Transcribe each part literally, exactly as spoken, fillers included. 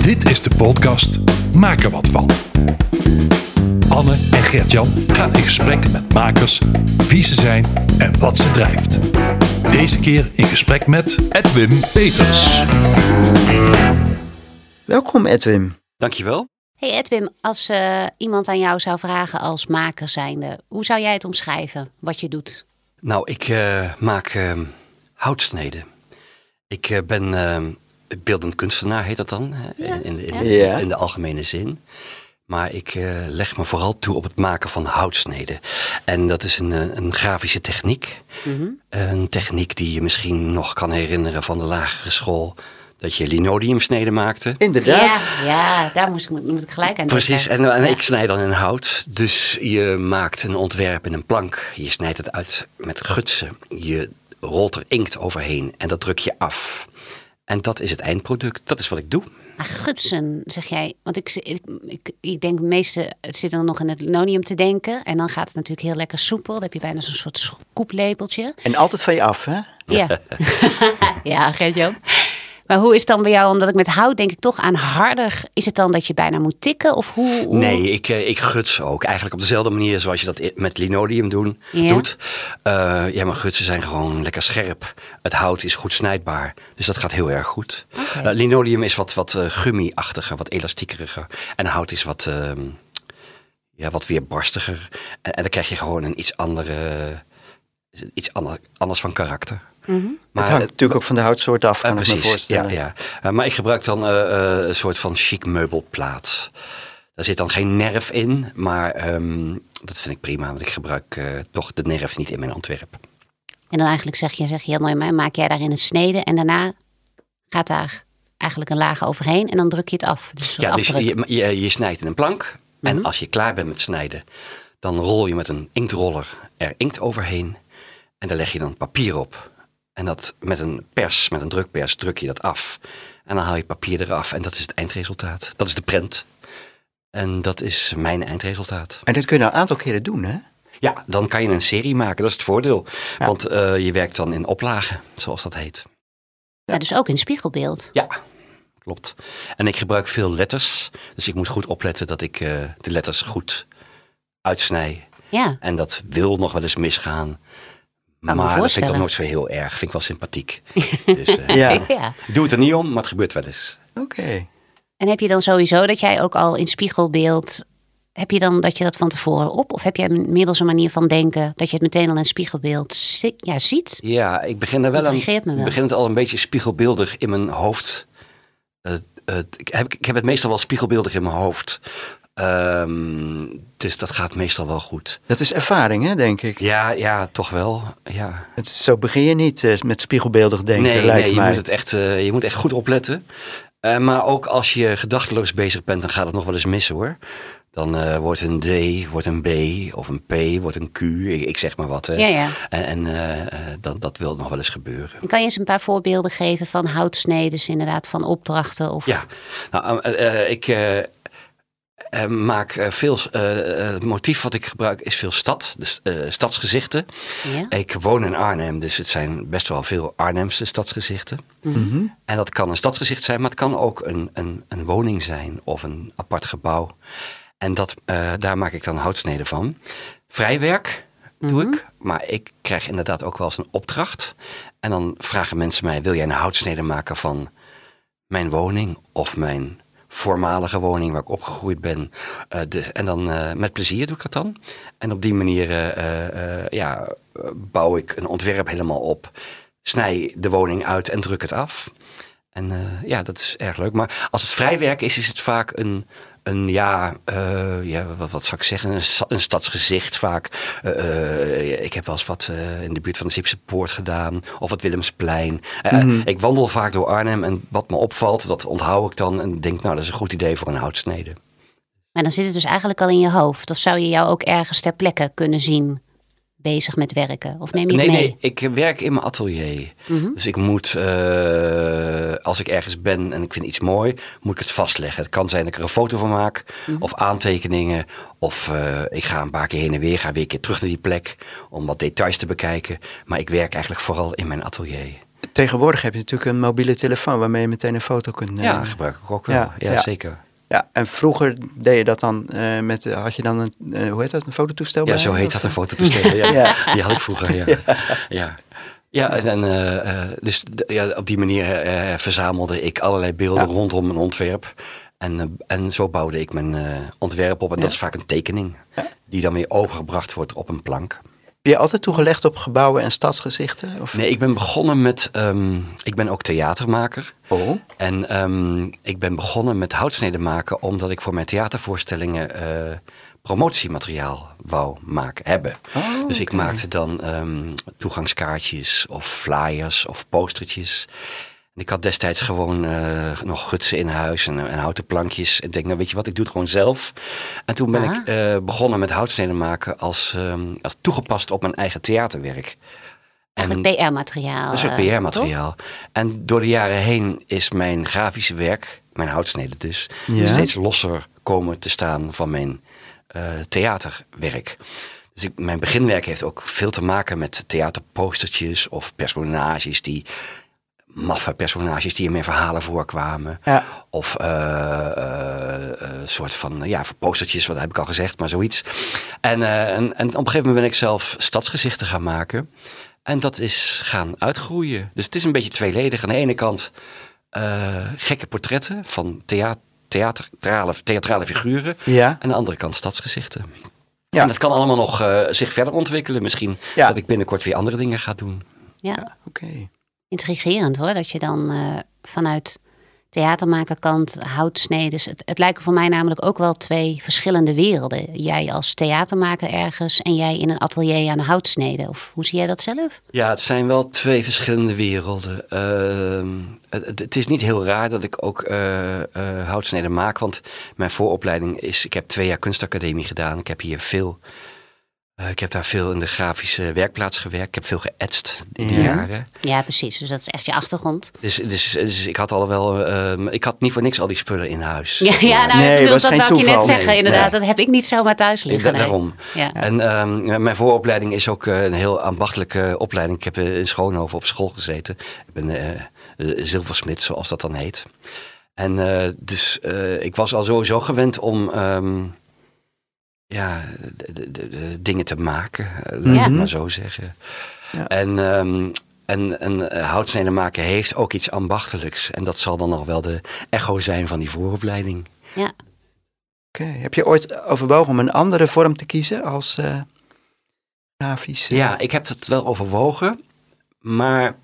Dit is de podcast Maak er wat van. Anne en Gert-Jan gaan in gesprek met makers, wie ze zijn en wat ze drijft. Deze keer in gesprek met Edwin Peters. Welkom Edwin. Dankjewel. Hey Edwin, als uh, iemand aan jou zou vragen als maker zijnde, hoe zou jij het omschrijven, wat je doet? Nou, ik uh, maak uh, houtsneden. Ik uh, ben uh, beeldend kunstenaar, heet dat dan, ja, in, in, in, ja. in de algemene zin. Maar ik uh, leg me vooral toe op het maken van houtsneden. En dat is een, een grafische techniek. Mm-hmm. Een techniek die je misschien nog kan herinneren van de lagere school. Dat je linoleumsneden maakte. Inderdaad. Ja, ja daar moest ik, moet ik gelijk aan denken. Precies, en, en ja. ik snij dan in hout. Dus je maakt een ontwerp in een plank. Je snijdt het uit met gutsen. Je rolt er inkt overheen en dat druk je af. En dat is het eindproduct. Dat is wat ik doe. Maar gutsen, zeg jij. Want ik, ik, ik, ik denk de meeste zitten dan nog in het linoleum te denken. En dan gaat het natuurlijk heel lekker soepel. Dan heb je bijna zo'n soort scooplepeltje. En altijd van je af, hè? Ja, ja, Gert-Jan. Maar hoe is het dan bij jou? Omdat ik met hout denk ik toch aan harder. Is het dan dat je bijna moet tikken? Of hoe, hoe? Nee, ik, ik guts ook. Eigenlijk op dezelfde manier zoals je dat met linoleum doen, ja. doet. Uh, ja, maar gutsen zijn gewoon lekker scherp. Het hout is goed snijdbaar. Dus dat gaat heel erg goed. Okay. Uh, linoleum is wat, wat uh, gummi-achtiger, wat elastiekeriger. En hout is wat, uh, ja, wat weerbarstiger. En, en dan krijg je gewoon een iets andere, iets ander, anders van karakter. Mm-hmm. Maar het hangt natuurlijk ook van de houtsoort af, kan uh, ik precies, me voorstellen. Ja, ja. Uh, maar ik gebruik dan uh, uh, een soort van chic meubelplaat. Daar zit dan geen nerf in, maar um, dat vind ik prima. Want ik gebruik uh, toch de nerf niet in mijn ontwerp. En dan eigenlijk zeg je, zeg je heel mooi, maak jij daarin een snede en daarna gaat daar eigenlijk een laag overheen en dan druk je het af. Dus ja, dus je, je, je snijdt in een plank mm-hmm. en als je klaar bent met snijden, dan rol je met een inktroller er inkt overheen en daar leg je dan papier op. En dat met een pers, met een drukpers, druk je dat af. En dan haal je papier eraf en dat is het eindresultaat. Dat is de prent. En dat is mijn eindresultaat. En dit kun je nou een aantal keren doen, hè? Ja, dan kan je een serie maken. Dat is het voordeel. Ja. Want uh, je werkt dan in oplagen, zoals dat heet. Ja, ja, dus ook in spiegelbeeld. Ja, klopt. En ik gebruik veel letters. Dus ik moet goed opletten dat ik uh, de letters goed uitsnij. Ja. En dat wil nog wel eens misgaan. Maar dat vind ik toch nooit zo heel erg. Vind ik wel sympathiek. Dus, uh, ja. ja. Ik doe het er niet om, maar het gebeurt wel eens. Oké. Okay. En heb je dan sowieso dat jij ook al in spiegelbeeld... Heb je dan dat je dat van tevoren op? Of heb jij inmiddels een manier van denken... dat je het meteen al in spiegelbeeld zi- ja, ziet? Ja, ik begin er wel aan... Ik begin het al een beetje spiegelbeeldig in mijn hoofd. Uh, uh, ik, heb, ik heb het meestal wel spiegelbeeldig in mijn hoofd... Um, dus dat gaat meestal wel goed. Dat is ervaring, hè, denk ik. Ja, ja, toch wel. Ja. Het, zo begin je niet uh, met spiegelbeeldig denken, nee, lijkt nee, mij. Je moet, het echt, uh, je moet echt goed opletten. Uh, maar ook als je gedachteloos bezig bent, dan gaat het nog wel eens mis, hoor. Dan uh, wordt een D, wordt een B, of een P, wordt een Q. Ik, ik zeg maar wat. Hè. Ja, ja. En, en uh, dat, dat wil nog wel eens gebeuren. En kan je eens een paar voorbeelden geven van houtsneden, inderdaad, van opdrachten? Of... Ja, nou, uh, uh, ik... Uh, Uh, maak uh, veel, uh, het motief wat ik gebruik is veel stad, dus uh, stadsgezichten. Ja. Ik woon in Arnhem, dus het zijn best wel veel Arnhemse stadsgezichten. Mm-hmm. En dat kan een stadsgezicht zijn, maar het kan ook een, een, een woning zijn of een apart gebouw. En dat, uh, daar maak ik dan houtsneden van. Vrijwerk doe mm-hmm. ik, maar ik krijg inderdaad ook wel eens een opdracht. En dan vragen mensen mij, wil jij een houtsnede maken van mijn woning of mijn voormalige woning waar ik opgegroeid ben. Uh, de, en dan uh, met plezier doe ik dat dan. En op die manier uh, uh, ja, bouw ik een ontwerp helemaal op. Snij de woning uit en druk het af. En uh, ja, dat is erg leuk. Maar als het vrijwerk is, is het vaak een... Een, ja, uh, ja wat, wat zou ik zeggen, een, een stadsgezicht vaak. Uh, uh, ik heb wel eens wat uh, in de buurt van de Zipse Poort gedaan. Of het Willemsplein. Uh, mm-hmm. Ik wandel vaak door Arnhem en wat me opvalt, dat onthoud ik dan. En denk, nou, dat is een goed idee voor een houtsnede. Maar dan zit het dus eigenlijk al in je hoofd. Of zou je jou ook ergens ter plekke kunnen zien bezig met werken? Of neem je nee, het mee? Nee, ik werk in mijn atelier. Mm-hmm. Dus ik moet, uh, als ik ergens ben en ik vind iets mooi, moet ik het vastleggen. Het kan zijn dat ik er een foto van maak, mm-hmm. of aantekeningen. Of uh, ik ga een paar keer heen en weer, ga weer een keer terug naar die plek om wat details te bekijken. Maar ik werk eigenlijk vooral in mijn atelier. tegenwoordig heb je natuurlijk een mobiele telefoon waarmee je meteen een foto kunt nemen. Ja, gebruik ik ook wel. Ja, ja, ja. zeker. Ja, en vroeger deed je dat dan uh, met, had je dan een, uh, hoe heet dat, een fototoestel bij? Ja, zo heet of? dat, een fototoestel. Ja, ja. Die had ik vroeger, ja. Ja, ja. ja en uh, uh, dus d- ja, op die manier uh, verzamelde ik allerlei beelden ja. rondom een ontwerp. En, uh, en zo bouwde ik mijn uh, ontwerp op. En ja. dat is vaak een tekening, ja. die dan weer overgebracht wordt op een plank. Ben je altijd toegelegd op gebouwen en stadsgezichten? Of? Nee, ik ben begonnen met... Um, ik ben ook theatermaker. Oh. En um, ik ben begonnen met houtsneden maken... omdat ik voor mijn theatervoorstellingen uh, promotiemateriaal wou maken, hebben. Oh, dus ik okay. maakte dan um, toegangskaartjes of flyers of postertjes... En ik had destijds gewoon uh, nog gutsen in huis en, en houten plankjes. En ik denk, nou weet je wat, ik doe het gewoon zelf. En toen ben Aha. ik uh, begonnen met houtsneden maken als, um, als toegepast op mijn eigen theaterwerk. Eigenlijk P R-materiaal. Dat is ook P R-materiaal. Uh, en door de jaren heen is mijn grafische werk, mijn houtsneden dus, ja. steeds losser komen te staan van mijn uh, theaterwerk. Dus ik, mijn beginwerk heeft ook veel te maken met theaterpostertjes of personages die... maffe personages die in mijn verhalen voorkwamen. Ja. Of een uh, uh, uh, soort van, ja, postertjes, wat heb ik al gezegd, maar zoiets. En, uh, en, en op een gegeven moment ben ik zelf stadsgezichten gaan maken. En dat is gaan uitgroeien. Dus het is een beetje tweeledig. Aan de ene kant uh, gekke portretten van thea- theatrale, theatrale figuren. Ja. En aan de andere kant stadsgezichten. Ja. En dat kan allemaal nog uh, zich verder ontwikkelen. Misschien ja. dat ik binnenkort weer andere dingen ga doen. Ja, ja oké. Okay. Intrigerend hoor, dat je dan uh, vanuit theatermakerkant houtsneden. Het, het lijken voor mij namelijk ook wel twee verschillende werelden. Jij als theatermaker ergens en jij in een atelier aan de houtsneden. Of hoe zie jij dat zelf? Ja, het zijn wel twee verschillende werelden. Uh, het, het is niet heel raar dat ik ook uh, uh, houtsneden maak. Want mijn vooropleiding is, ik heb twee jaar kunstacademie gedaan. Ik heb hier veel... Uh, ik heb daar veel in de grafische werkplaats gewerkt. Ik heb veel geëtst die ja. jaren. Ja, precies. Dus dat is echt je achtergrond. Dus, dus, dus ik had al wel... Uh, ik had niet voor niks al die spullen in huis. Ja, ja nou, nee, bedoel, dat wou ik je net zeggen. Nee, inderdaad, nee. Dat heb ik niet zomaar thuis liggen. Nee, daarom. Ja. En um, mijn vooropleiding is ook uh, een heel ambachtelijke opleiding. Ik heb uh, in Schoonhoven op school gezeten. Ik ben uh, uh, zilversmid, zoals dat dan heet. En uh, dus uh, ik was al sowieso gewend om... Um, Ja, de, de, de, de dingen te maken, laat ik ja. maar zo zeggen. Ja. En, um, en een uh, houtsneden maken heeft ook iets ambachtelijks. En dat zal dan nog wel de echo zijn van die vooropleiding. Ja. Oké, okay. Heb je ooit overwogen om een andere vorm te kiezen als uh, grafisch? Uh... Ja, ik heb het wel overwogen. Maar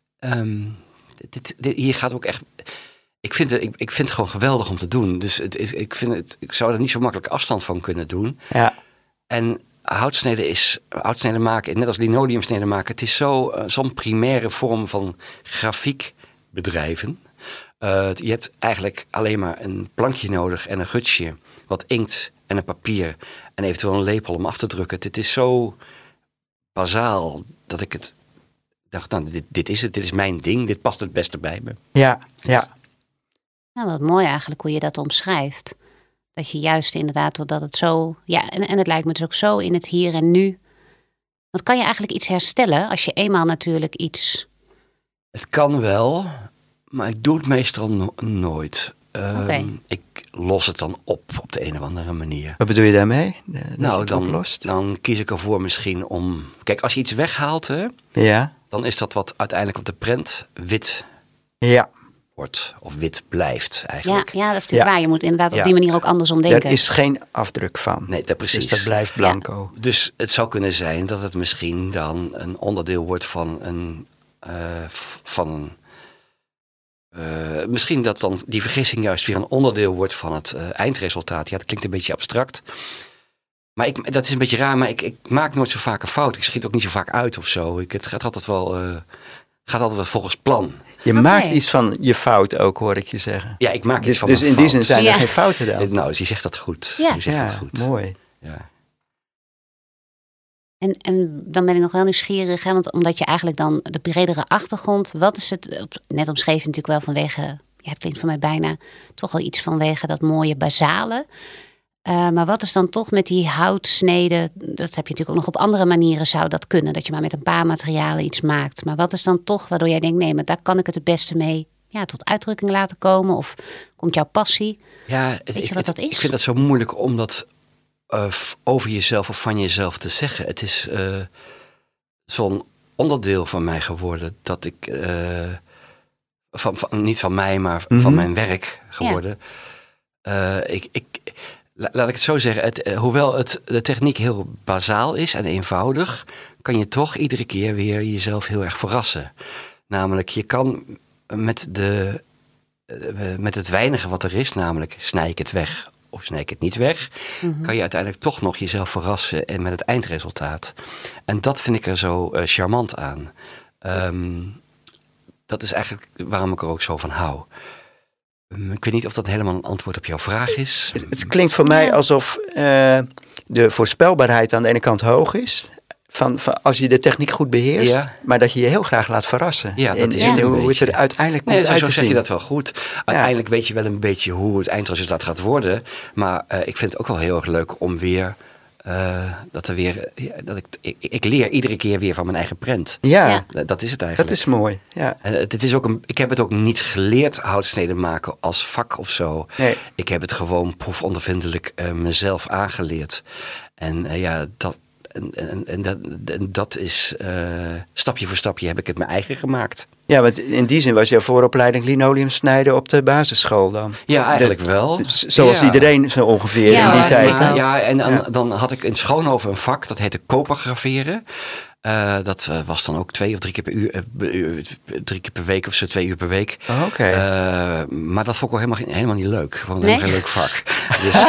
um, dit, dit, hier gaat ook echt... Ik vind, het, ik, ik vind het gewoon geweldig om te doen. Dus het is, ik, vind het, ik zou er niet zo makkelijk afstand van kunnen doen. Ja. En houtsneden is, houtsneden maken, net als linoleumsneden maken, het is zo, uh, zo'n primaire vorm van grafiekbedrijven. Uh, je hebt eigenlijk alleen maar een plankje nodig en een gutsje, wat inkt en een papier en eventueel een lepel om af te drukken. Het is zo bazaal dat ik het dacht, nou, dit, dit is het, dit is mijn ding, dit past het beste bij me. Ja, ja. Nou, wat mooi eigenlijk hoe je dat omschrijft. Dat je juist inderdaad, doordat het zo... Ja, en, en het lijkt me dus ook zo in het hier en nu. Want kan je eigenlijk iets herstellen als je eenmaal natuurlijk iets... Het kan wel, maar ik doe het meestal no- nooit. Um, okay. Ik los het dan op op de een of andere manier. Wat bedoel je daarmee? De, nou, dan, dan kies ik ervoor misschien om... Kijk, als je iets weghaalt, hè, ja. dan is dat wat uiteindelijk op de prent wit ja. wordt. Of wit blijft eigenlijk. Ja, ja dat is natuurlijk ja. waar. Je moet inderdaad op ja. die manier ook andersom denken. Er is geen afdruk van. Nee, dat precies. Dus dat blijft blanco. Ja. Dus het zou kunnen zijn dat het misschien dan een onderdeel wordt van een... Uh, van een Uh, misschien dat dan die vergissing juist weer een onderdeel wordt van het uh, eindresultaat. Ja, dat klinkt een beetje abstract. Maar ik, dat is een beetje raar, maar ik, ik maak nooit zo vaak een fout. Ik schiet ook niet zo vaak uit of zo. Ik, het gaat altijd wel, uh, gaat altijd wel volgens plan. Je okay. maakt iets van je fout ook, hoor ik je zeggen. Ja, ik maak dus, iets van Dus mijn in fout. die zin zijn ja. er geen fouten dan. Nou, je zegt dat goed. Ja, je zegt ja dat goed. Mooi. Ja. En, en dan ben ik nog wel nieuwsgierig, hè, want omdat je eigenlijk dan de bredere achtergrond, wat is het, net omschreven natuurlijk wel vanwege, ja, het klinkt voor mij bijna toch wel iets vanwege dat mooie basale. Uh, maar wat is dan toch met die houtsneden? Dat heb je natuurlijk ook nog op andere manieren zou dat kunnen. Dat je maar met een paar materialen iets maakt. Maar wat is dan toch waardoor jij denkt, nee, maar daar kan ik het het beste mee ja, tot uitdrukking laten komen? Of komt jouw passie? Ja, het, Weet je ik, wat dat is? Ik vind dat zo moeilijk om dat uh, over jezelf of van jezelf te zeggen. Het is uh, zo'n onderdeel van mij geworden dat ik, uh, van, van, niet van mij, maar mm-hmm. van mijn werk geworden. Ja. Uh, ik, ik, laat ik het zo zeggen, het, uh, hoewel het, de techniek heel bazaal is en eenvoudig, kan je toch iedere keer weer jezelf heel erg verrassen. Namelijk, je kan met, de, uh, met het weinige wat er is, namelijk snij ik het weg of snij ik het niet weg, mm-hmm. kan je uiteindelijk toch nog jezelf verrassen en met het eindresultaat. En dat vind ik er zo uh, charmant aan. Um, dat is eigenlijk waarom ik er ook zo van hou. Um, ik weet niet of dat helemaal een antwoord op jouw vraag is. Het, het klinkt voor mij alsof uh, de voorspelbaarheid aan de ene kant hoog is. Van, van als je de techniek goed beheerst, ja. maar dat je je heel graag laat verrassen. Ja, dat is en, het en een hoe beetje. het er uiteindelijk nee, komt zo, uit zo te zeg zien. je dat wel goed. Uiteindelijk ja. weet je wel een beetje hoe het eindresultaat gaat worden. Maar uh, ik vind het ook wel heel erg leuk om weer Uh, dat er weer, ja, dat ik, ik, ik leer iedere keer weer van mijn eigen prent. Ja, ja. Dat is het eigenlijk. Dat is mooi. Ja. En het, het is ook een, ik heb het ook niet geleerd houtsneden maken als vak of zo. Nee. Ik heb het gewoon proefondervindelijk uh, mezelf aangeleerd. En uh, ja, dat, en, en, en, dat, en dat is uh, stapje voor stapje heb ik het mijn eigen gemaakt. Ja, want in die zin was jouw vooropleiding linoleum snijden op de basisschool dan. Ja, eigenlijk de, wel. Zoals ja. iedereen zo ongeveer ja, in die tijd. Ja, ja en dan, ja. dan had ik in Schoonhoven een vak, dat heette koppergraveren. Uh, dat uh, was dan ook twee of drie keer per uur, uh, drie keer per week of zo, twee uur per week. Oh, Oké. Okay. Uh, maar dat vond ik wel helemaal, helemaal niet leuk. Ik vond het nee? helemaal geen leuk vak. Dus,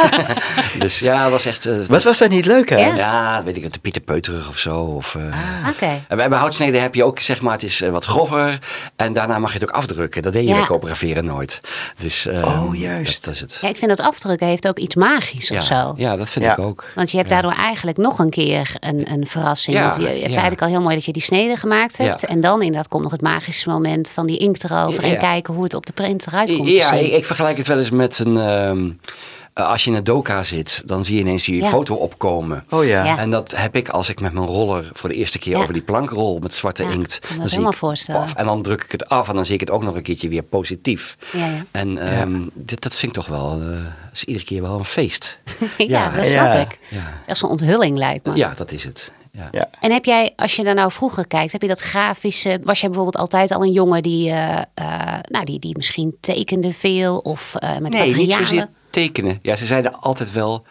dus ja, dat was echt. Uh, Wat was dat niet leuk, hè? Ja, ja weet ik het, de Pieter Peuterig of zo. Of, uh, ah, okay. En bij houtsneden heb je ook, zeg maar, het is uh, wat grover. En daarna mag je het ook afdrukken. Dat deed je ja. bij koppergraveren nooit. Dus, uh, oh, juist. Dat, dat is het. Ja, ik vind dat afdrukken heeft ook iets magisch ja, of zo. Ja, dat vind ja. ik ook. Want je hebt daardoor ja. eigenlijk nog een keer een, een verrassing. Ja, Want je, je hebt ja. eigenlijk al heel mooi dat je die snede gemaakt hebt. Ja. En dan inderdaad komt nog het magische moment van die inkt erover. Ja. En kijken hoe het op de print eruit komt Ja, te zien. ik, ik vergelijk het wel eens met een... Um, als je in een doka zit, dan zie je ineens die ja. foto opkomen. Oh ja. ja. En dat heb ik als ik met mijn roller voor de eerste keer ja. over die plank rol met zwarte ja, inkt. Ik kan me helemaal voorstellen. Paf, en dan druk ik het af en dan zie ik het ook nog een keertje weer positief. Ja, ja. En um, ja. dit, dat vind ik toch wel, uh, is iedere keer wel een feest. ja, ja, dat snap ja. ik. Ja. Echt zo'n onthulling lijkt me. Ja, dat is het. Ja. Ja. En heb jij, als je daar nou vroeger kijkt, heb je dat grafische... Was jij bijvoorbeeld altijd al een jongen die, uh, uh, nou, die, die misschien tekende veel of uh, met nee, materialen? Nee, niet zozeer tekenen. Ja, ze zeiden altijd wel...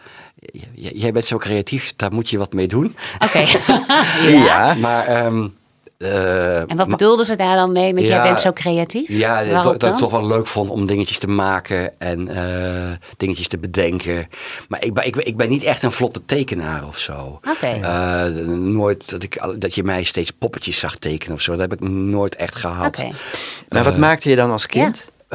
Jij bent zo creatief, daar moet je wat mee doen. Oké. ja. ja. Maar... Um, Uh, en wat bedoelden ze daar dan mee met ja, jij bent zo creatief? Ja, dat, dat ik het toch wel leuk vond om dingetjes te maken en uh, dingetjes te bedenken. Maar ik ben, ik, ik ben niet echt een vlotte tekenaar of zo. Oké. Okay. Uh, nooit dat, ik, dat je mij steeds poppetjes zag tekenen of zo. Dat heb ik nooit echt gehad. Okay. Maar uh, wat maakte je dan als kind? Ja.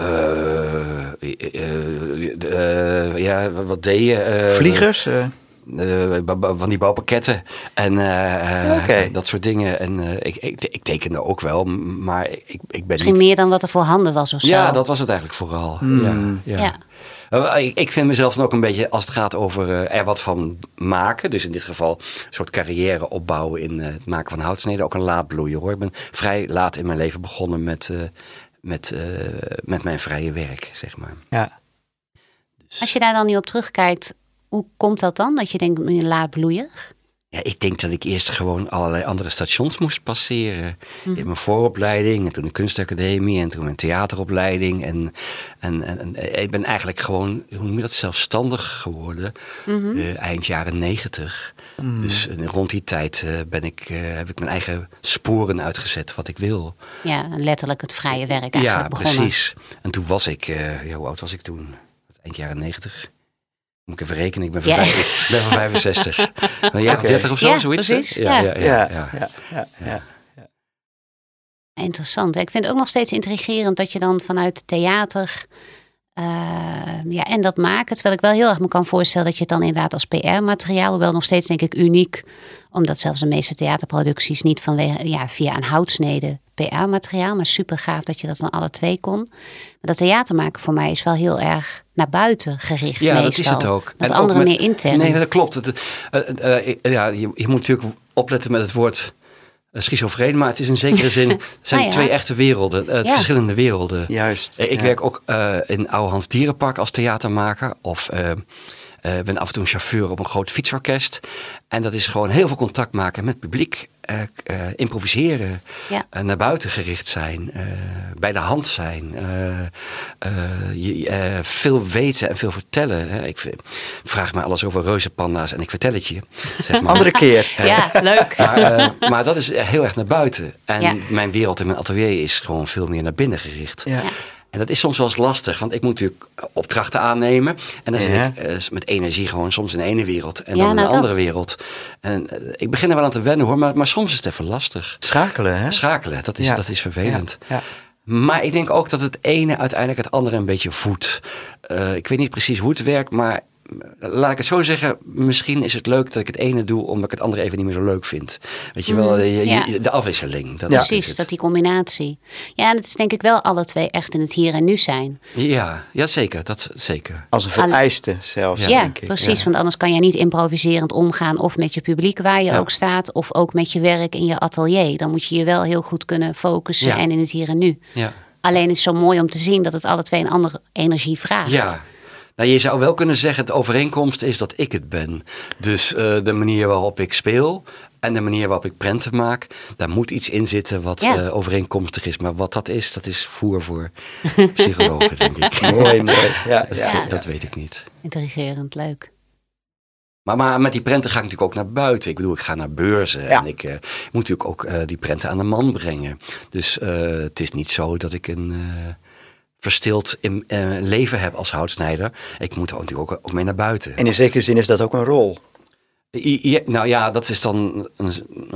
Uh, uh, uh, ja, wat deed je? Uh, Vliegers? Uh. Uh, van die bouwpakketten en uh, okay. dat soort dingen. En uh, ik, ik, ik tekende ook wel, maar ik, ik ben Misschien niet... meer dan wat er voorhanden was of zo. Ja, dat was het eigenlijk vooral. Mm. Ja, ja. ja. Uh, ik, ik vind mezelf dan ook een beetje, als het gaat over uh, er wat van maken, dus in dit geval een soort carrière opbouwen in uh, het maken van houtsneden, ook een laadbloeier hoor. Ik ben vrij laat in mijn leven begonnen met, uh, met, uh, met mijn vrije werk, zeg maar. Ja. Dus. Als je daar dan nu op terugkijkt, hoe komt dat dan, dat je denkt, laat bloeien? Ja, ik denk dat ik eerst gewoon allerlei andere stations moest passeren. Mm. In mijn vooropleiding en toen de kunstacademie en toen mijn theateropleiding. En, en, en, en ik ben eigenlijk gewoon, hoe noem je dat, zelfstandig geworden. Mm-hmm. Uh, eind jaren negentig. Mm. Dus uh, rond die tijd uh, ben ik, uh, heb ik mijn eigen sporen uitgezet wat ik wil. Ja, letterlijk het vrije werk eigenlijk ja, begonnen. Ja, precies. En toen was ik, uh, ja, hoe oud was ik toen? Eind jaren negentig. Moet ik even rekenen, ik ben van, ja. vijf, ik ben van vijfenzestig. Ben jij okay. dertig of zo, ja, zoiets? Precies. Ja, ja, ja, ja, ja, ja, ja, ja, ja. Interessant. Ik vind het ook nog steeds intrigerend dat je dan vanuit theater uh, ja, en dat maken. Terwijl ik wel heel erg me kan voorstellen dat je het dan inderdaad als P R-materiaal, hoewel nog steeds denk ik uniek, omdat zelfs de meeste theaterproducties niet vanwege, ja, via een houtsnede P R-materiaal. Maar super gaaf dat je dat dan alle twee kon. Maar dat theater maken voor mij is wel heel erg naar buiten gericht. Ja, meestal. dat is het ook. Dat en anderen ook met, meer intern. Nee, dat klopt. Het, uh, uh, uh, ja, je, je moet natuurlijk opletten met het woord uh, schizofreen. Maar het is in zekere zin, het zijn ah, ja. twee echte werelden. Uh, ja. Verschillende werelden. Juist. Uh, ik ja. werk ook uh, in Ouwehands Dierenpark als theatermaker. Of uh, uh, ben af en toe een chauffeur op een groot fietsorkest. En dat is gewoon heel veel contact maken met publiek. Uh, uh, improviseren, ja. uh, naar buiten gericht zijn, uh, bij de hand zijn, uh, uh, je, uh, veel weten en veel vertellen. Hè. Ik vraag me alles over reuzenpanda's en ik vertel het je. Zeg maar. Andere keer. Uh, ja, leuk. Maar, uh, maar dat is heel erg naar buiten. En ja. mijn wereld in mijn atelier is gewoon veel meer naar binnen gericht. Ja. Ja. En dat is soms wel eens lastig, want ik moet natuurlijk opdrachten aannemen. En dan zit ja. ik uh, met energie gewoon soms in de ene wereld en ja, dan in nou de andere dat. wereld. En uh, ik begin er wel aan te wennen hoor, maar, maar soms is het even lastig. Schakelen, hè? Schakelen, dat is, ja. dat is vervelend. Ja. Ja. Maar ik denk ook dat het ene uiteindelijk het andere een beetje voedt. Uh, ik weet niet precies hoe het werkt, maar laat ik het zo zeggen, misschien is het leuk dat ik het ene doe omdat ik het andere even niet meer zo leuk vind. Weet je wel, je, ja. je, de afwisseling. Dat Ja. Precies, dat die combinatie. Ja, en het is denk ik wel alle twee echt in het hier en nu zijn. Ja, ja zeker, dat zeker. Als een vereiste zelfs, Ja, denk ik. precies, Ja. want anders kan je niet improviserend omgaan of met je publiek waar je Ja. ook staat, of ook met je werk in je atelier. Dan moet je je wel heel goed kunnen focussen Ja. en in het hier en nu. Ja. Alleen is het zo mooi om te zien dat het alle twee een andere energie vraagt. Ja. Nou, je zou wel kunnen zeggen, de overeenkomst is dat ik het ben. Dus uh, de manier waarop ik speel en de manier waarop ik prenten maak, daar moet iets in zitten wat Ja. uh, overeenkomstig is. Maar wat dat is, dat is voer voor psychologen, denk ik. Mooi, mooi. Ja, Dat, ja, Ja. dat weet ik niet. Intrigerend, leuk. Maar, maar met die prenten ga ik natuurlijk ook naar buiten. Ik bedoel, ik ga naar beurzen. Ja. En ik uh, moet natuurlijk ook uh, die prenten aan de man brengen. Dus uh, het is niet zo dat ik een uh, verstild in, uh, leven heb als houtsnijder. Ik moet natuurlijk ook, ook mee naar buiten. En in zekere zin is dat ook een rol. Ja, nou ja, dat is dan... Een,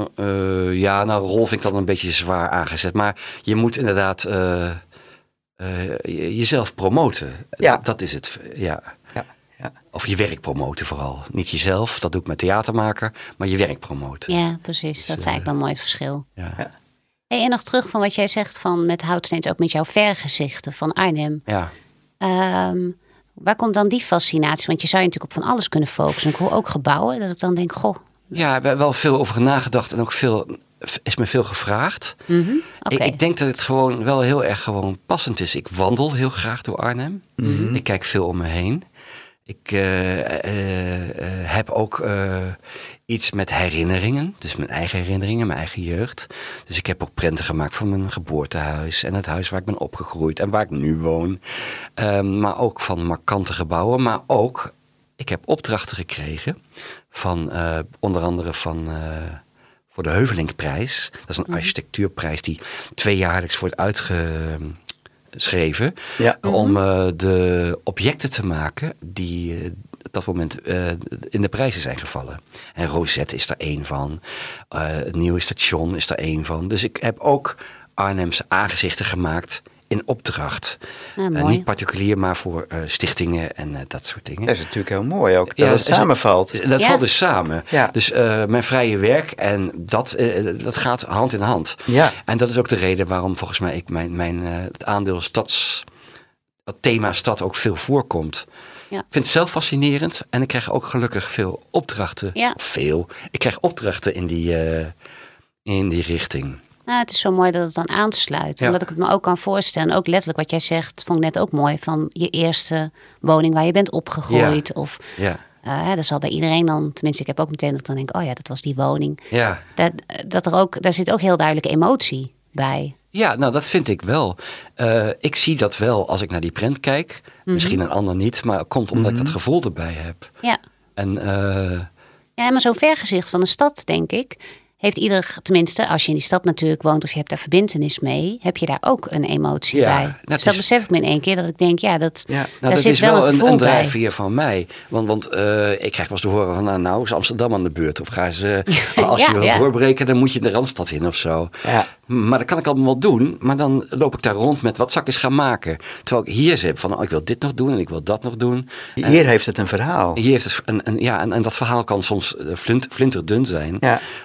uh, ja, nou, rol vind ik dan een beetje zwaar aangezet. Maar je moet inderdaad uh, uh, jezelf promoten. Ja. Dat, dat is het, ja. Ja, ja. Of je werk promoten vooral. Niet jezelf, dat doe ik met theatermaker, maar je werk promoten. Ja, precies. Dat is eigenlijk dan mooi het verschil. Ja. Ja. Hey, en nog terug van wat jij zegt van met houtsteens, ook met jouw vergezichten van Arnhem. Ja. Um, waar komt dan die fascinatie? Want je zou je natuurlijk op van alles kunnen focussen. Ik hoor ook gebouwen, dat ik dan denk, goh. Ja, we hebben wel veel over nagedacht en ook veel, is me veel gevraagd. Mm-hmm. Okay. Ik, ik denk dat het gewoon wel heel erg gewoon passend is. Ik wandel heel graag door Arnhem. Mm-hmm. Ik kijk veel om me heen. Ik uh, uh, uh, heb ook uh, iets met herinneringen. Dus mijn eigen herinneringen, mijn eigen jeugd. Dus ik heb ook prenten gemaakt van mijn geboortehuis. En het huis waar ik ben opgegroeid en waar ik nu woon. Um, maar ook van markante gebouwen. Maar ook, ik heb opdrachten gekregen. Van uh, onder andere van... Uh, voor de Heuvelinkprijs. Dat is een architectuurprijs die tweejaarlijks wordt uitgeschreven. Ja. Om uh, de objecten te maken die uh, op dat moment uh, in de prijzen zijn gevallen. En Rosette is er één van. Uh, het nieuwe station is er één van. Dus ik heb ook Arnhemse aangezichten gemaakt in opdracht. Ja, uh, niet particulier, maar voor uh, stichtingen en uh, dat soort dingen. Dat is natuurlijk heel mooi ook, dat ja, het samenvalt. Dat ja. valt dus samen. Ja. Dus uh, mijn vrije werk en dat, uh, dat gaat hand in hand. Ja. En dat is ook de reden waarom volgens mij ik mijn, mijn, uh, het aandeel stads, het thema stad ook veel voorkomt. Ja. Ik vind het zelf fascinerend en ik krijg ook gelukkig veel opdrachten. Ja. Of veel. Ik krijg opdrachten in die, uh, in die richting. Nou, het is zo mooi dat het dan aansluit. Ja. Omdat ik het me ook kan voorstellen. Ook letterlijk wat jij zegt, vond ik net ook mooi. Van je eerste woning waar je bent opgegroeid. Ja. Of ja. uh, dat zal bij iedereen dan... Tenminste, ik heb ook meteen dat ik dan denk... Oh ja, dat was die woning. Ja. Dat, dat er ook, daar zit ook heel duidelijke emotie bij. Ja, nou dat vind ik wel. Uh, ik zie dat wel als ik naar die prent kijk. Mm-hmm. Misschien een ander niet. Maar het komt omdat mm-hmm. ik dat gevoel erbij heb. Ja. En, uh... ja, maar zo'n vergezicht van de stad, denk ik... heeft ieder, tenminste als je in die stad natuurlijk woont of je hebt daar verbintenis mee, heb je daar ook een emotie ja, bij. Dus dat is... besef ik me in één keer dat ik denk, ja, dat, ja, nou, daar dat zit is wel, wel een gevoel een, een bij. drijfveer van mij. Want, want uh, ik krijg wel eens te horen van, nou, nou is Amsterdam aan de beurt. Of gaan ze, als ja, je wil ja. doorbreken, dan moet je de Randstad in of zo. Ja. Maar dat kan ik allemaal wel doen. Maar dan loop ik daar rond met, wat zal ik eens gaan maken? Terwijl ik hier zit van, oh, ik wil dit nog doen en ik wil dat nog doen. Hier en, heeft het een verhaal. Hier heeft het een, een, ja, en, en dat verhaal kan soms flint, flinterdun zijn. Ja, ja. Of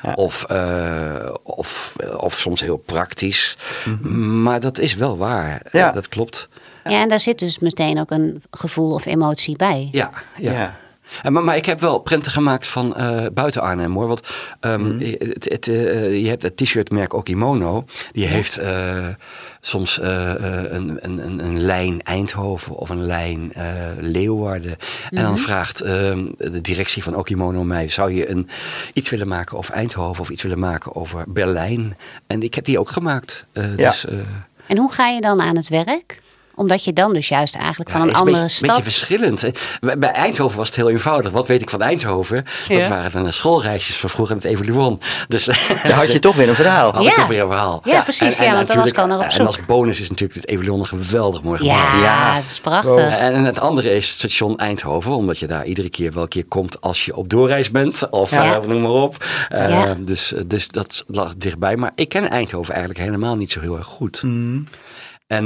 Of, uh, of, of soms heel praktisch. Mm-hmm. Maar dat is wel waar. Ja. Uh, dat klopt. Ja, en daar zit dus meteen ook een gevoel of emotie bij. Ja, ja. ja. En, maar, maar ik heb wel prenten gemaakt van uh, buiten Arnhem, hoor. Want um, mm. het, het, uh, je hebt het t-shirtmerk Okimono. Die heeft uh, soms uh, een, een, een lijn Eindhoven of een lijn uh, Leeuwarden. Mm-hmm. En dan vraagt uh, de directie van Okimono mij... zou je een, iets willen maken over Eindhoven of iets willen maken over Berlijn? En ik heb die ook gemaakt. Uh, ja. dus, uh, en hoe ga je dan aan het werk? Omdat je dan dus juist eigenlijk ja, van een andere een beetje, stad... Een beetje verschillend. Bij, bij Eindhoven was het heel eenvoudig. Wat weet ik van Eindhoven? Ja. Dat waren dan schoolreisjes van vroeger in het Evoluon. Dus dan had je toch weer een verhaal. Had ja. ik toch weer een verhaal. Ja, ja precies. En, en ja, want dan was ik al nog op zoek. En als bonus is natuurlijk het Evoluon geweldig mooi gemaakt. Ja, ja, het is prachtig. Wow. En, en het andere is station Eindhoven. Omdat je daar iedere keer wel een keer komt als je op doorreis bent. Of ja. uh, noem maar op. Uh, ja. dus, dus dat lag dichtbij. Maar ik ken Eindhoven eigenlijk helemaal niet zo heel erg goed. Mm. En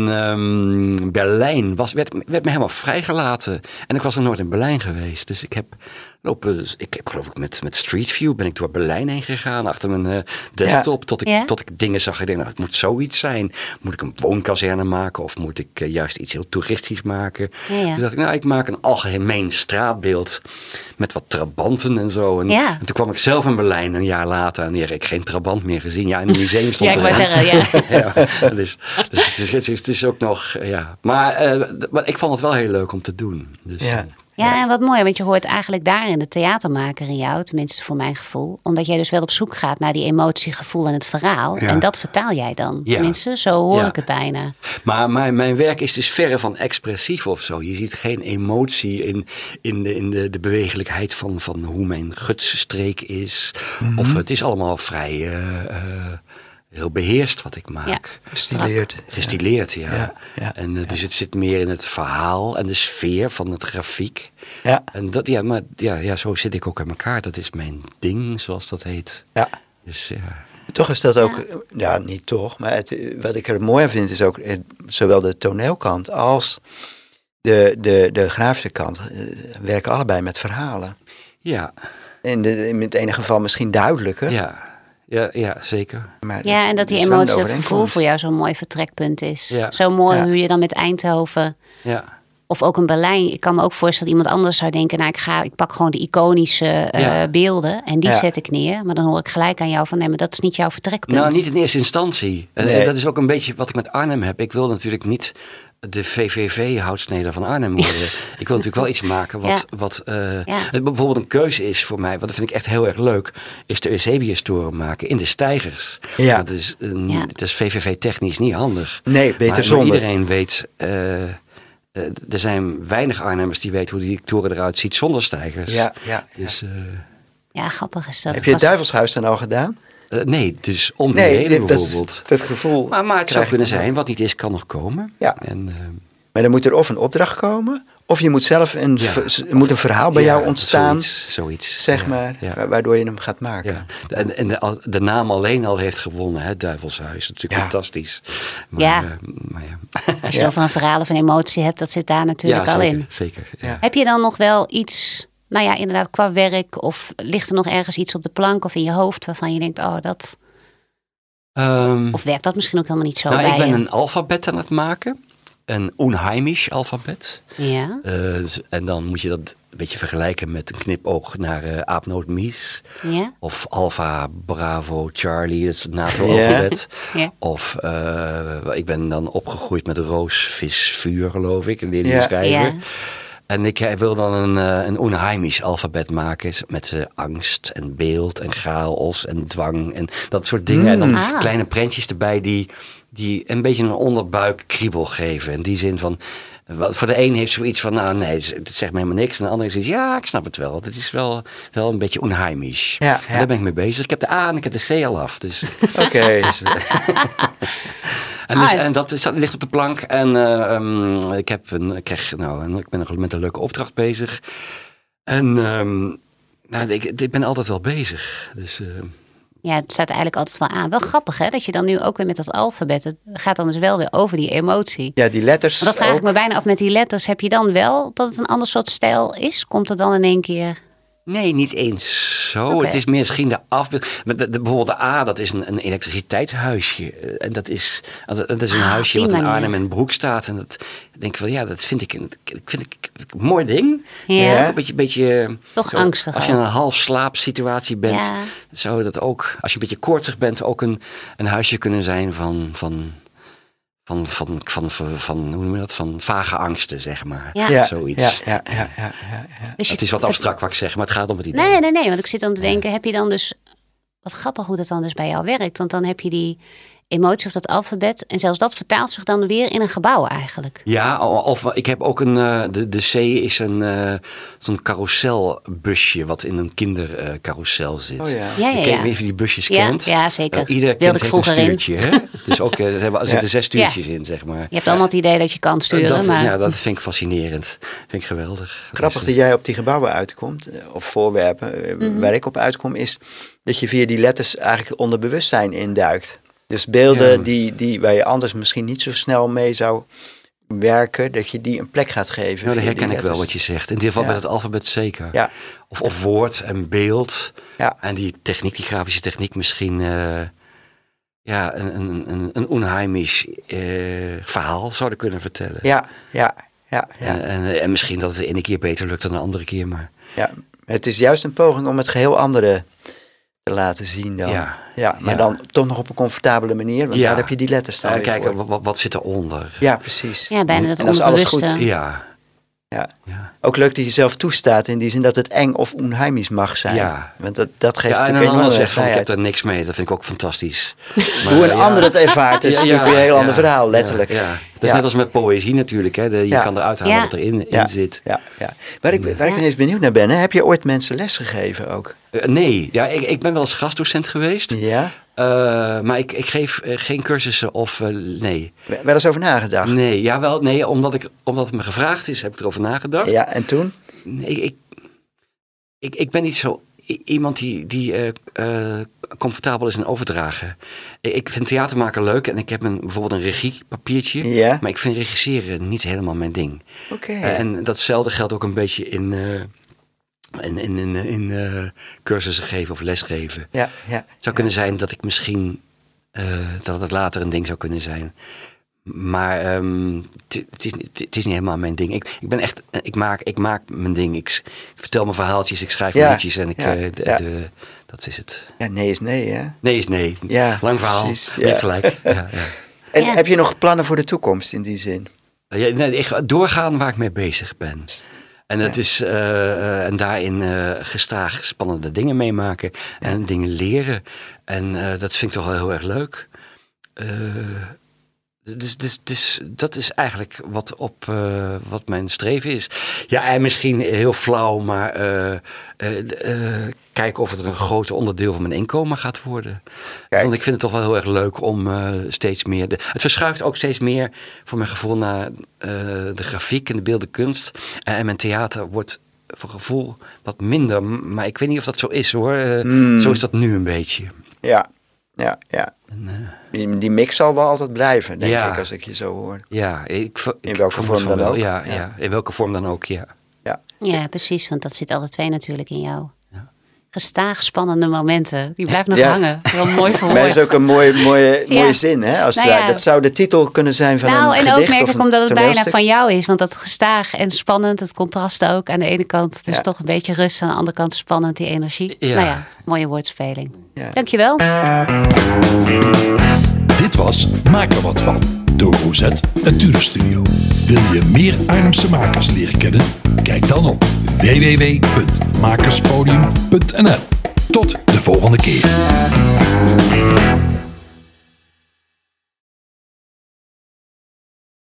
um, Berlijn was, werd, werd me helemaal vrijgelaten. En ik was nog nooit in Berlijn geweest. Dus ik heb lopen, ik heb geloof ik met, met Street View ben ik door Berlijn heen gegaan. Achter mijn uh, desktop. Ja. Tot, ik, ja. tot ik dingen zag. Ik denk, nou, het moet zoiets zijn. Moet ik een woonkazerne maken? Of moet ik uh, juist iets heel toeristisch maken? Ja, ja. Toen dacht ik, nou, ik maak een algemeen straatbeeld. Met wat trabanten en zo. En, ja. en toen kwam ik zelf in Berlijn een jaar later. En hier heb ik geen trabant meer gezien. Ja, in het museum stond ja, ik wou zeggen, ja. ja dus dus het, is, het, is, het is ook nog, ja. Maar, uh, maar ik vond het wel heel leuk om te doen. Dus, ja. Ja, en wat mooi, want je hoort eigenlijk daarin de theatermaker in jou, tenminste voor mijn gevoel. Omdat jij dus wel op zoek gaat naar die emotie, gevoel en het verhaal. Ja. En dat vertaal jij dan, ja. tenminste, zo hoor ja. ik het bijna. Maar mijn, mijn werk is dus verre van expressief of zo. Je ziet geen emotie in, in, de, in de, de bewegelijkheid van, van hoe mijn gutsstreek is. Mm-hmm. Of het is allemaal vrij... Uh, uh, heel beheerst wat ik maak. Ja, gestileerd. Gestileerd, ja. ja, ja en uh, ja. dus het zit meer in het verhaal en de sfeer van het grafiek. Ja. En dat, ja, maar ja, ja, zo zit ik ook in elkaar. Dat is mijn ding, zoals dat heet. Ja. Dus ja. Toch is dat ook, ja, ja niet toch, maar het, wat ik er mooi aan vind is ook het, zowel de toneelkant als de, de, de grafische kant uh, werken allebei met verhalen. Ja. In, de, in het ene geval misschien duidelijker. Ja. Ja, ja, zeker. Maar ja, en dat die emotie, dat gevoel voor jou zo'n mooi vertrekpunt is. Ja. Zo mooi ja. hoe je dan met Eindhoven... Ja. Of ook een Berlijn. Ik kan me ook voorstellen dat iemand anders zou denken... nou, ik, ga, ik pak gewoon de iconische uh, ja. beelden en die ja. zet ik neer. Maar dan hoor ik gelijk aan jou van... nee, maar dat is niet jouw vertrekpunt. Nou, niet in eerste instantie. Nee. En dat is ook een beetje wat ik met Arnhem heb. Ik wil natuurlijk niet... de V V V-houtsnede van Arnhem worden. Ik wil natuurlijk wel iets maken wat, ja. wat uh, ja. bijvoorbeeld een keuze is voor mij. Want dat vind ik echt heel erg leuk. Is de Eusebius-toren maken in de steigers. Ja. Dat is, uh, ja. dat is V V V-technisch niet handig. Nee, beter maar, zonder. Maar iedereen weet... Uh, uh, er zijn weinig Arnhemmers die weten hoe die toren eruit ziet zonder steigers. Ja, ja, dus, uh, ja grappig is dat. Heb je het Duivelshuis dan al gedaan? Uh, nee, dus om die nee, reden bijvoorbeeld. Dat, dat gevoel. Maar, maar het zou kunnen zijn, wat niet is, kan nog komen. Ja. En, uh, maar dan moet er of een opdracht komen, of je moet zelf een, ja. ver, moet een verhaal bij ja, jou ontstaan. Zoiets, zoiets. Zeg ja, maar, ja. waardoor je hem gaat maken. Ja. En, en de, de naam alleen al heeft gewonnen, het Duivelshuis. Dat is natuurlijk ja. fantastisch. Maar, ja. Uh, maar ja. Als je ja. over een verhaal of een emotie hebt, dat zit daar natuurlijk ja, al zeker, in. Zeker, ja. Heb je dan nog wel iets, nou ja, inderdaad qua werk, of ligt er nog ergens iets op de plank of in je hoofd waarvan je denkt, oh dat... Um, of werkt dat misschien ook helemaal niet zo nou, bij ik ben je? een alfabet aan het maken. Een onheimisch alfabet. Ja. Uh, en dan moet je dat een beetje vergelijken met een knipoog naar uh, aapnoot mies. Ja. Of Alpha, Bravo, Charlie, dat is het NATO-alfabet. Ja. Ja. Of uh, ik ben dan opgegroeid met roos, vis, vuur, geloof ik. En die ja. schrijven. Ja. En ik wil dan een, een onheimisch alfabet maken met uh, angst en beeld en chaos en dwang en dat soort dingen. Mm. En dan ah. kleine prentjes erbij die, die een beetje een onderbuikkriebel geven. In die zin van, voor de een heeft zoiets van, nou nee, het zegt me helemaal niks. En de andere zegt, ja, ik snap het wel. Het is wel, wel een beetje onheimisch. Ja, ja. En daar ben ik mee bezig. Ik heb de A en ik heb de C al af. Dus, Oké. Okay. Dus, En, dus, en dat, is, dat ligt op de plank. En uh, um, ik, heb een, ik, krijg, nou, een, ik ben nog met een leuke opdracht bezig. En um, nou, ik, ik ben altijd wel bezig. Dus, uh, ja, het staat eigenlijk altijd wel aan. Wel grappig hè, dat je dan nu ook weer met dat alfabet... het gaat dan dus wel weer over die emotie. Ja, die letters. Want dat vraag ook. ik me bijna af met die letters. Heb je dan wel dat het een ander soort stijl is? Komt er dan in één keer... Nee, niet eens zo. Okay. Het is meer misschien de afbeelding. De, de, bijvoorbeeld de A, dat is een, een elektriciteitshuisje. En dat is, dat is een ah, huisje wat in manier. Arnhem en Broek staat. En dat denk ik wel, ja, dat vind ik een, vind ik een mooi ding. Ja. Ja, een beetje, beetje Toch zo, angstig als je in ook. een half slaapsituatie bent, Ja. zou dat ook, als je een beetje koortsig bent, ook een, een huisje kunnen zijn van... van Van, van, van, van, van, hoe noem je dat? Van vage angsten, zeg maar. Ja. Ja, Zoiets. Ja, ja, ja, ja, ja, ja. Dus je- Het is wat abstract wat ik zeg, maar het gaat om het idee. Nee, nee, nee. Want ik zit dan te denken, heb je dan dus... Wat grappig hoe dat dan dus bij jou werkt. Want dan heb je die emotie of dat alfabet. En zelfs dat vertaalt zich dan weer in een gebouw eigenlijk. Ja, of ik heb ook een... Uh, de, de C is een uh, zo'n carouselbusje wat in een kindercarousel zit. Oh ja. Ja, ja, Ik weet ja. niet of je die busjes Ja, kent. ja, zeker. Uh, ieder Wilde kind ik heeft een vroeger in. stuurtje. Hè? Dus ook, uh, er hebben- er zitten zes stuurtjes Ja. in, zeg maar. Je hebt allemaal het idee dat je kan sturen, dat, maar... Ja, dat vind ik fascinerend. Vind ik geweldig. Grappig is, dat jij op die gebouwen uitkomt, of voorwerpen. Mhm. Waar ik op uitkom is dat je via die letters eigenlijk onder bewustzijn induikt. Dus beelden Ja. die, die, waar je anders misschien niet zo snel mee zou werken, dat je die een plek gaat geven. Nou, dat via die herken ik wel letters. wat je zegt. In ieder geval Ja. met het alfabet zeker. Ja. Of, of woord en beeld. Ja. En die techniek, die grafische techniek misschien... Uh, ja, een, een, een, een onheimisch uh, verhaal zouden kunnen vertellen. Ja, ja, ja, ja. En, en, en misschien dat het de ene keer beter lukt dan de andere keer, maar... ja. Het is juist een poging om het geheel andere te laten zien dan. Ja. Ja, maar Ja. dan toch nog op een comfortabele manier, want Ja. daar heb je die letters dan Uh, weer kijken, voor. wat, wat zit eronder? Ja, precies. Ja, bijna dat En als alles onderbewuste. goed- Ja. Ja. Ja. Ook leuk dat je zelf toestaat in die zin dat het eng of onheimisch mag zijn. Ja. Want dat, dat geeft Ja, en natuurlijk een een ander enorme zegt van, ik heb vrijheid. er niks mee. Dat vind ik ook fantastisch. Maar, Hoe een ja. ander het ervaart is Ja, natuurlijk ja, weer een heel ja, ander verhaal, letterlijk. Ja, ja. Dat is Ja. net als met poëzie natuurlijk. Hè. De, je Ja. kan eruit halen Ja. wat erin Ja. in zit. Ja, ja. Waar ik, waar ik ineens benieuwd naar ben, hè, heb je ooit mensen les gegeven ook? Uh, nee, ja, ik, ik ben wel eens gastdocent geweest. Ja? Uh, maar ik, ik geef uh, geen cursussen of uh, nee. Wel eens over nagedacht? Nee, ja, wel, nee omdat, ik, omdat het me gevraagd is, heb ik erover nagedacht. Ja, en toen? Nee, ik, ik, ik ben niet zo i- iemand die, die uh, uh, comfortabel is in overdragen. Ik, ik vind theater maken leuk en ik heb een, bijvoorbeeld een regiepapiertje. Ja? Maar ik vind regisseren niet helemaal mijn ding. Oké. Uh, en datzelfde geldt ook een beetje in, uh, in, in, in, in uh, cursussen geven of lesgeven. Ja, ja. Het zou kunnen zijn dat ik misschien, uh, dat het later een ding zou kunnen zijn. Maar um, het is, is niet helemaal mijn ding. Ik, ik ben echt, ik maak, ik maak mijn ding. Ik, ik vertel mijn verhaaltjes, ik schrijf Ja, mijn liedjes en ik, ja, uh, de, ja. de, dat is het. Ja, nee is nee, hè? Nee is nee. Ja, Lang verhaal, precies, je hebt ja. gelijk. Ja, ja. En Ja. heb je nog plannen voor de toekomst in die zin? Ja, nee, ik ga doorgaan waar ik mee bezig ben. En, dat Ja. is, uh, uh, en daarin uh, gestaag spannende dingen meemaken en dingen leren. En uh, dat vind ik toch wel heel erg leuk. Uh, dus, dus, dus dat is eigenlijk wat, op, uh, wat mijn streven is. Ja, en misschien heel flauw, maar uh, uh, uh, kijken of het een groter onderdeel van mijn inkomen gaat worden. Want ik vind het toch wel heel erg leuk om uh, steeds meer... De, het verschuift ook steeds meer voor mijn gevoel naar uh, de grafiek en de beeldenkunst. Uh, en mijn theater wordt voor gevoel wat minder. Maar ik weet niet of dat zo is hoor. Uh, mm. Zo is dat nu een beetje. Ja, ja, ja. En, uh, die, die mix zal wel altijd blijven, denk ja. ik, als ik je zo hoor. Ja, ik, ik, in welke vorm dan wel. ook. Ja, ja. ja, in welke vorm dan ook, ja. Ja, Ja, precies, want dat zit alle twee natuurlijk in jou. Ja. Gestaag spannende momenten, die blijft nog ja. hangen. Wel mooi verwoord. Maar dat is ook een mooie, mooie, mooie ja. zin, hè? Als nou ja. Dat zou de titel kunnen zijn van nou, een en gedicht ook merk of ik een omdat het bijna toneelstuk. van jou is. Want dat gestaag en spannend, het contrast ook aan de ene kant. Dus ja. toch een beetje rust, aan de andere kant spannend, die energie. Ja. Nou ja, mooie woordspeling. Ja. Dankjewel. Dit was Maak er wat van, door Rosette Nature Studio. Wil je meer Arnhemse makers leren kennen? Kijk dan op w w w punt makerspodium punt n l. Tot de volgende keer.